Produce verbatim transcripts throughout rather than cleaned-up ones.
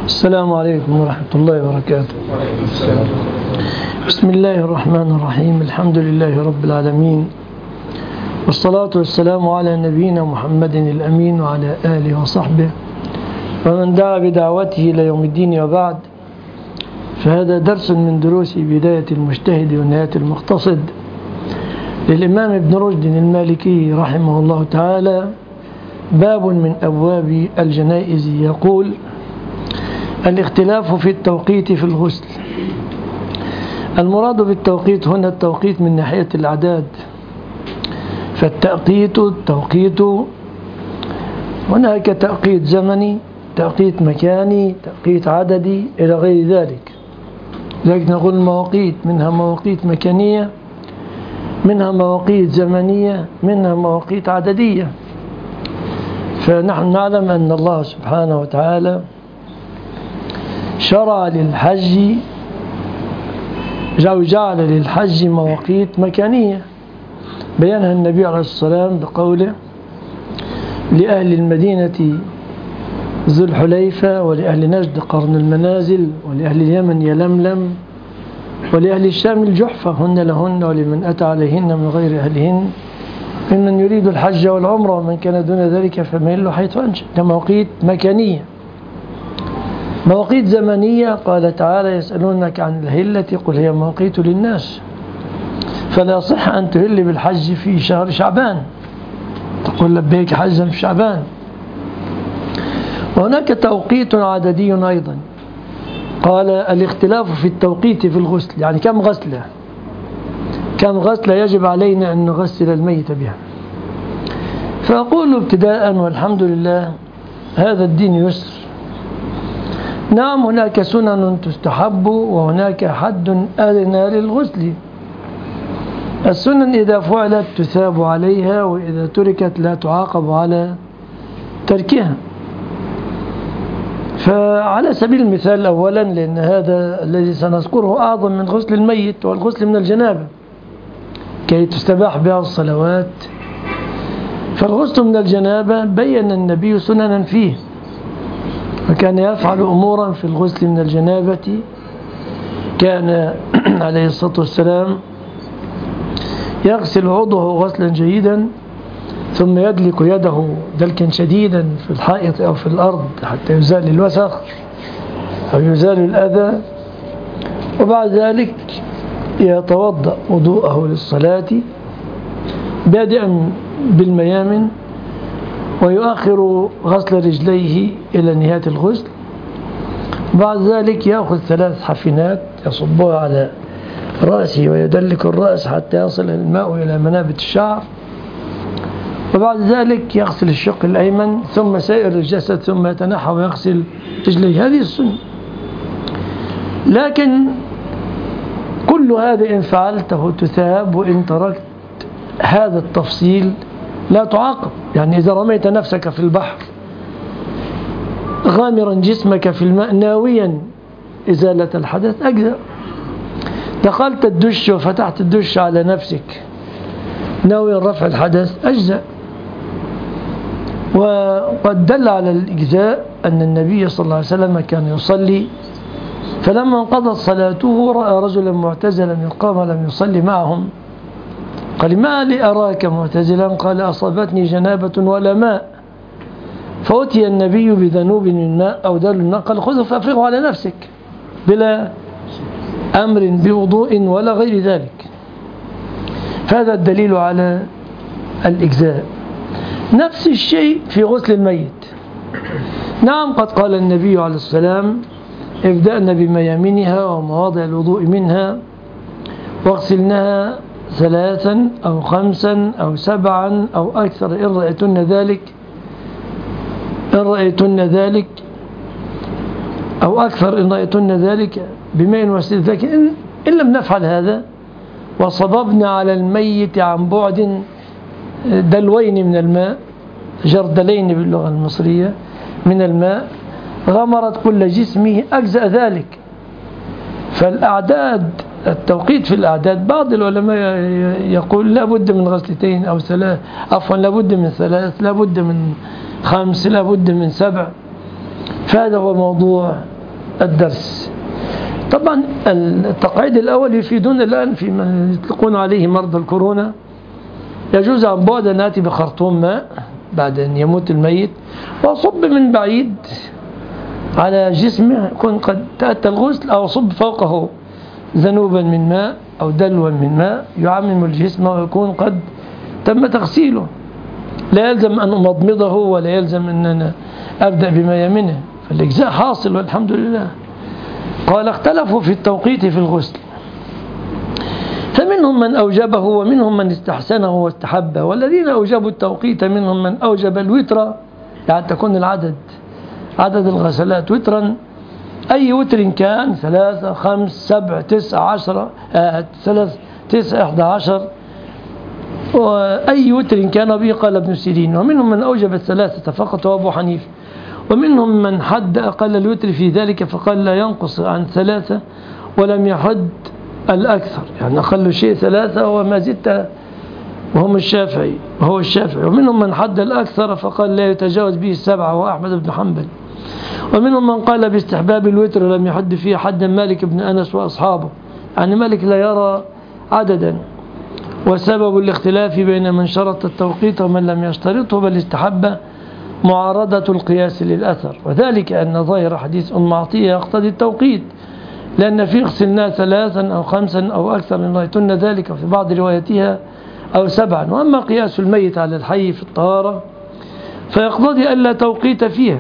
السلام عليكم ورحمة الله وبركاته. بسم الله الرحمن الرحيم. الحمد لله رب العالمين، والصلاة والسلام على نبينا محمد الأمين وعلى آله وصحبه ومن دعا بدعوته إلى يوم الدين. وبعد، فهذا درس من دروس بداية المجتهد ونهاية المقتصد للإمام ابن رشد المالكي رحمه الله تعالى، باب من أبواب الجنائز. يقول: الاختلاف في التوقيت في الغسل. المراد بالتوقيت هنا التوقيت من ناحية الأعداد، فالتوقيت التوقيت هناك توقيت زمني، توقيت مكاني، توقيت عددي إلى غير ذلك. لذلك نقول المواقيت منها مواقيت مكانية، منها مواقيت زمنية، منها مواقيت عددية. فنحن نعلم أن الله سبحانه وتعالى شرع للحج جعل للحج مواقيت مكانية، بيانها النبي عليه الصلاة والسلام بقوله: لأهل المدينة ذو الحليفة، ولأهل نجد قرن المنازل، ولأهل اليمن يلملم، ولأهل الشام الجحفة، هن لهن ولمن أتى عليهن من غير أهلهن ممن يريد الحج والعمرة، ومن كان دون ذلك فميل حيث أنشأ. مواقيت مكانية. مواقيت زمنية، قال تعالى: يسألونك عن الهلة قل هي مواقيت للناس، فلا يصح أن تهل بالحج في شهر شعبان، تقول لبيك حجا في شعبان. وهناك توقيت عددي أيضا، قال: الاختلاف في التوقيت في الغسل، يعني كم غسلة كم غسلة يجب علينا أن نغسل الميت بها. فأقول ابتداء والحمد لله هذا الدين يسر. نعم، هناك سنن تستحب وهناك حد أدنى للغسل. السنن إذا فعلت تثاب عليها، وإذا تركت لا تعاقب على تركها. فعلى سبيل المثال أولا، لأن هذا الذي سنذكره أعظم من غسل الميت، والغسل من الجنابة كي تستباح بها الصلوات. فالغسل من الجنابة بين النبي سننا فيه، وكان يفعل أمورا في الغسل من الجنابة. كان عليه الصلاة والسلام يغسل عضوه غسلا جيدا، ثم يدلك يده دلكا شديدا في الحائط أو في الأرض حتى يزال الوسخ أو يزال الأذى، وبعد ذلك يتوضأ وضوءه للصلاة بادئا بالميامن، ويؤخر غسل رجليه إلى نهاية الغسل. بعد ذلك يأخذ ثلاث حفنات يصبها على رأسه ويدلك الرأس حتى يصل الماء إلى منابت الشعر، وبعد ذلك يغسل الشق الأيمن ثم سائر الجسد، ثم يتنحى ويغسل رجليه. هذه السنة. لكن كل هذا إن فعلته تثاب، وإن تركت هذا التفصيل لا تعاقب. يعني إذا رميت نفسك في البحر غامرا جسمك في الماء ناويا إزالة الحدث أجزأ. دخلت الدش وفتحت الدش على نفسك ناويا رفع الحدث أجزأ. وقد دل على الإجزاء أن النبي صلى الله عليه وسلم كان يصلي، فلما انقضت صلاته رأى رجلا معتزلا قام لم يصلي معهم، قال: ما لي أراك معتزلا؟ قال: أصابتني جنابة ولا ماء. فأتي النبي بذنوب من ماء أو دل الماء، قال: خذه فأفرغه على نفسك بلا أمر بوضوء ولا غير ذلك. هذا الدليل على الإجزاء. نفس الشيء في غسل الميت. نعم، قد قال النبي عليه السلام: ابدأنا بميامنها ومواضع الوضوء منها، واغسلنها ثلاثا أو خمسا أو سبعا أو أكثر إن رأيتن ذلك إن رأيتن ذلك أو أكثر إن رأيتن ذلك بماء وسيل. لكن إن, إن لم نفعل هذا وصببنا على الميت عن بعد دلوين من الماء، جردلين باللغة المصرية من الماء، غمرت كل جسمه، أجزأ ذلك. فالأعداد، التوقيت في الأعداد، بعض العلماء يقول لا بد من غسلتين أو ثلاث، عفوا لا بد من ثلاث، لا بد من خمس، لا بد من سبع. فهذا هو موضوع الدرس. طبعا التقعيد الأول يفيدون الآن في من يطلقون عليه مرضى الكورونا. يجوز عن بعد أن آتي بخرطوم ماء بعد أن يموت الميت وأصب من بعيد على جسمه يكون قد تأتى الغسل، أو أصب فوقه ذنوبا من ماء أو دلوا من ماء يعمم الجسم ويكون قد تم تغسيله. لا يلزم أن أمضمضه ولا يلزم أن أنا أبدأ بما يمنه، فالإجزاء حاصل والحمد لله. قال اختلفوا في التوقيت في الغسل، فمنهم من أوجبه ومنهم من استحسنه واستحبه، والذين أوجبوا التوقيت منهم من أوجب الوتر، يعني تكون العدد عدد الغسلات وترا، أي وتر كان ثلاثة خمس سبع تسع عشرة آه ثلاث تسع إحدى عشر، وأي وتر كان به قال ابن سيرين. ومنهم من أوجب الثلاثة فقط وأبو حنيفة، ومنهم من حد أقل الوتر في ذلك فقال لا ينقص عن ثلاثة ولم يحد الأكثر، يعني أقل شيء ثلاثة وما زدت، وهم الشافعي وهو الشافعي. ومنهم من حد الأكثر فقال لا يتجاوز به السبعة وأحمد بن حنبل. ومنهم من قال باستحباب الوتر لم يحد فيه حدا مالك بن أنس وأصحابه، يعني مالك لا يرى عددا. وسبب الاختلاف بين من شرط التوقيت ومن لم يشترطه بل استحب معارضة القياس للأثر، وذلك أن ظاهر حديث أم عطية يقتضي التوقيت، لأن في غسلنا ثلاثا أو خمسا أو أكثر إن رأيتن ذلك في بعض رواياتها أو سبعا. وأما قياس الميت على الحي في الطهارة فيقتضي ألا توقيت فيها،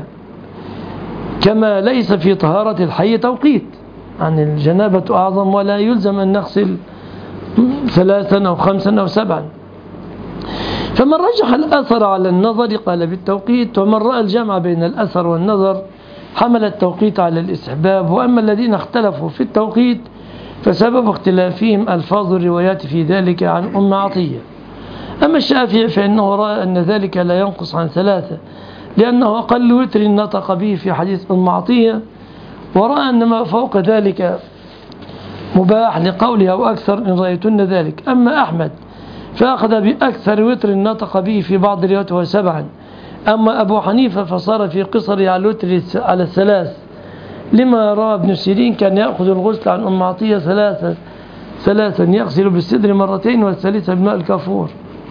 كما ليس في طهارة الحي توقيت، يعني الجنابة أعظم ولا يلزم أن نغسل ثلاثا أو خمسا أو سبعا. فمن رجح الأثر على النظر قال بالتوقيت، ومن رأى الجمع بين الأثر والنظر حمل التوقيت على الاستحباب. وأما الذين اختلفوا في التوقيت فسبب اختلافهم ألفاظ الروايات في ذلك عن أم عطية. أما الشافعي فإنه رأى أن ذلك لا ينقص عن ثلاثة، لأنه أقل وتر نطق به في حديث أم عطية، ورأى أن ما فوق ذلك مباح لقولها وأكثر إن رأيتن ذلك. أما أحمد فأخذ بأكثر وتر نطق به في بعض الروايات وهو سبعا. أما أبو حنيفة فصار في قصر على الوتر على الثلاث، لما روى ابن سيرين كان يأخذ الغسل عن أم عطية ثلاثة ثلاثا يغسل بالسدر مرتين والثالثة بماء الكافور.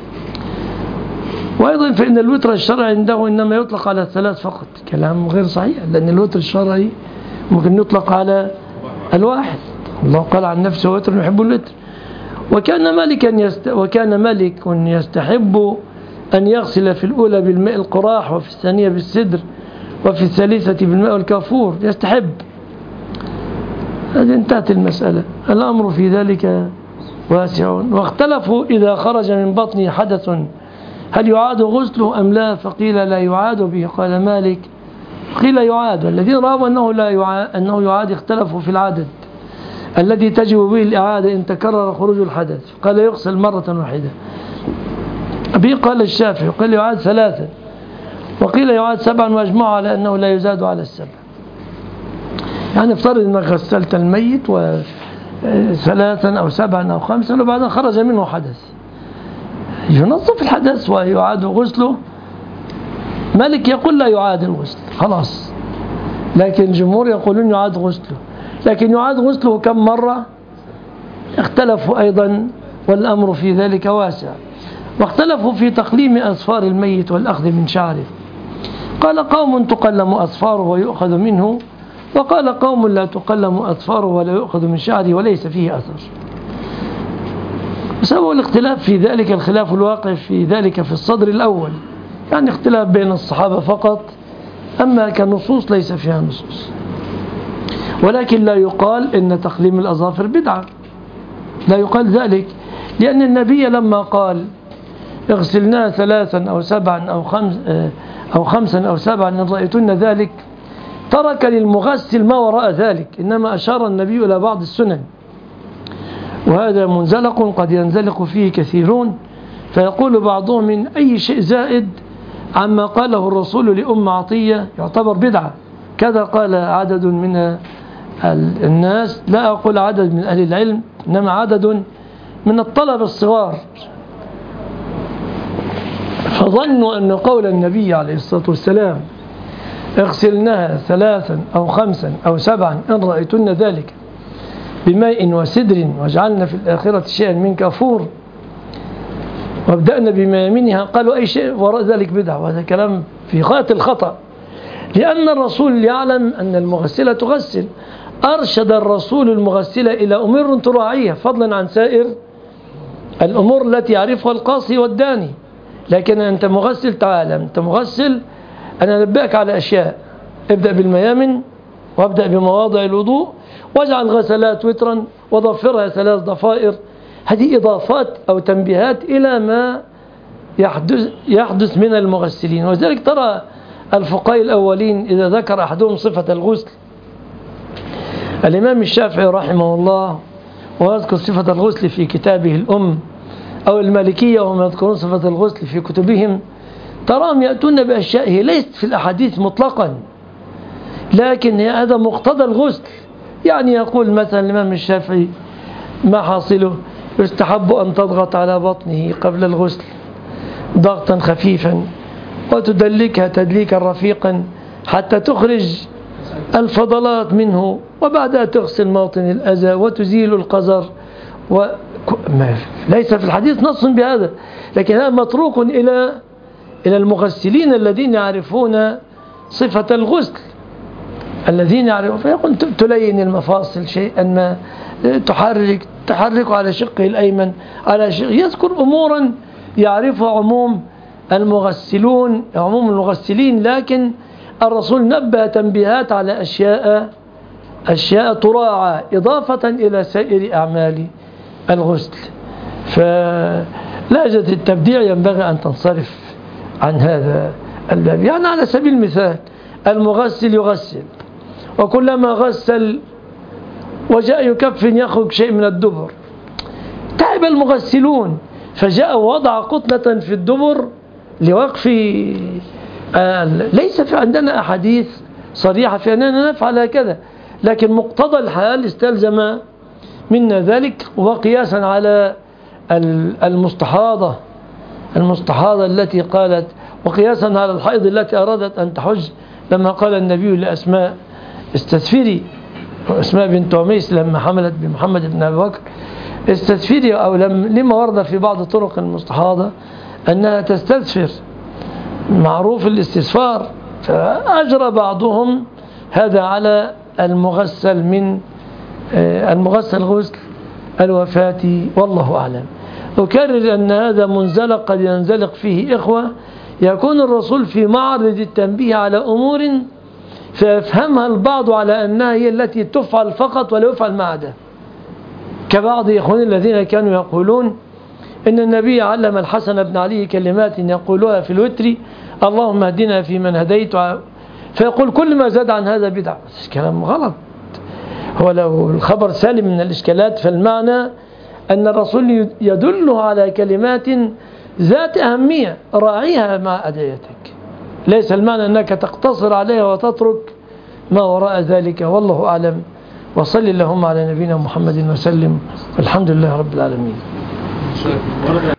وأيضا فإن الوتر الشرعي عنده إنما يطلق على الثلاث فقط، كلام غير صحيح، لأن الوتر الشرعي ممكن يطلق على الواحد. الله قال عن نفسه وتر يحب الوتر. وكان مالك يست... وكان مالك يستحب أن يغسل في الأولى بالماء القراح وفي الثانية بالسدر وفي الثالثة بالماء الكافور، يستحب. هذه انتهت المسألة، الأمر في ذلك واسع. واختلفوا إذا خرج من بطنه حدث هل يعاد غسله أم لا، فقيل لا يعاد به قال مالك، قيل يعاد. والذين رأوا أنه لا يعاد أنه يعاد اختلفوا في العدد الذي تجب به الإعادة إن تكرر خروج الحدث، قال يغسل مرة واحدة. به قال الشافعي قال يعاد ثلاثة، وقيل يعاد سبعا، واجمعوا على أنه لا يزاد على السبع. يعني افترض أنك غسلت الميت وثلاثا أو سبعا أو خمسا وبعدين خرج منه حدث، ينظف الحدث ويعاد غسله. مالك يقول لا يعاد الغسل خلاص، لكن الجمهور يقولون يعاد غسله. لكن يعاد غسله كم مرة اختلفوا أيضا، والأمر في ذلك واسع. واختلفوا في تقليم أظفار الميت والأخذ من شعره، قال قوم تقلم أظفاره ويؤخذ منه، وقال قوم لا تقلم أظفاره ولا يؤخذ من شعره وليس فيه أثر. سبب الاختلاف في ذلك الخلاف الواقع في ذلك في الصدر الأول، يعني اختلاف بين الصحابة فقط، أما كنصوص ليس فيها نصوص. ولكن لا يقال إن تقليم الأظافر بدعة، لا يقال ذلك، لأن النبي لما قال اغسلنا ثلاثا أو سبعا أو خمس أو خمسا أو سبعا إن رأيتن ذلك، ترك للمغسل ما وراء ذلك، إنما أشار النبي إلى بعض السنن، وهذا منزلق قد ينزلق فيه كثيرون، فيقول بعضهم من أي شيء زائد عما قاله الرسول لأم عطية يعتبر بدعة. كذا قال عدد من الناس، لا أقول عدد من أهل العلم، إنما عدد من الطلبة الصغار، فظنوا أن قول النبي عليه الصلاة والسلام اغسلنها ثلاثا أو خمسا أو سبعا إن رأيتن ذلك بماء وسدر واجعلنا في الآخرة شيئا من كفور وابدأنا بميامنها. قالوا أي شيء وراء ذلك بدعة، وهذا كلام في غاية الخطأ، لأن الرسول يعلم أن المغسلة تغسل. أرشد الرسول المغسلة إلى أمور تراعيها فضلا عن سائر الأمور التي يعرفها القاصي والداني. لكن أنت مغسل، تعالى أنت مغسل، أنا أنبئك على أشياء. ابدأ بالميامن وابدأ بمواضع الوضوء واجعل غسلات وترا وضفرها ثلاث ضفائر. هذه إضافات أو تنبيهات إلى ما يحدث, يحدث من المغسلين. وذلك ترى الفقهاء الأولين إذا ذكر أحدهم صفة الغسل، الإمام الشافعي رحمه الله ويذكر صفة الغسل في كتابه الأم، أو المالكية وهم يذكرون صفة الغسل في كتبهم، تراهم يأتون بأشياء هي ليست في الأحاديث مطلقا، لكن هذا مقتضى الغسل. يعني يقول مثلا الإمام الشافعي ما حاصله؟ يستحب أن تضغط على بطنه قبل الغسل ضغطا خفيفا وتدلكها تدليكا رفيقا حتى تخرج الفضلات منه، وبعدها تغسل موطن الأذى وتزيل القذر. و... ليس في الحديث نص بهذا، لكن هذا متروك إلى إلى المغسلين الذين يعرفون صفة الغسل، الذين يعرفون. فيقول تلين المفاصل شيئا ما، تحرك تحرك على شقه الأيمن، على شق، يذكر أمورا يعرفها عموم المغسلون عموم المغسلين. لكن الرسول نبه تنبيهات على أشياء أشياء تراعى إضافة إلى سائر أعمال الغسل. فلهجة التبديع ينبغي أن تنصرف عن هذا الباب. يعني على سبيل المثال المغسل يغسل، وكلما غسل وجاء يكفن يخرج شيء من الدبر، تعب المغسلون فجاء وضع قطنة في الدبر لوقف. آه ليس في عندنا أحاديث صريحة في أننا نفعل هكذا، لكن مقتضى الحال استلزم منا ذلك. وقياسا على المستحاضة المستحاضة التي قالت، وقياسا على الحائض التي أرادت أن تحج، لما قال النبي لأسماء استثفري، أسماء بنت عميس لما حملت بمحمد بن أبي بكر، استثفري، أو لما ورد في بعض طرق المستحاضة أنها تستثفر، معروف الاستثفار. فأجرى بعضهم هذا على المغسل من المغسل غسل الوفاة، والله أعلم. أكرر أن هذا منزلق قد ينزلق فيه إخوة، يكون الرسول في معرض التنبيه على أمور فيفهمها البعض على أنها هي التي تفعل فقط ولا يفعل ما عدا، كبعض إخواني الذين كانوا يقولون إن النبي علم الحسن بن علي كلمات يقولها في الوتر: اللهم اهدنا في من هديت، فيقول كل ما زاد عن هذا بدعة. كلام غلط. هو لو الخبر سالم من الإشكالات فالمعنى أن الرسول يدله على كلمات ذات أهمية راعيها مع أدعيتك، ليس المعنى أنك تقتصر عليها وتترك ما وراء ذلك. والله أعلم، وصل اللهم على نبينا محمد وسلم، والحمد لله رب العالمين.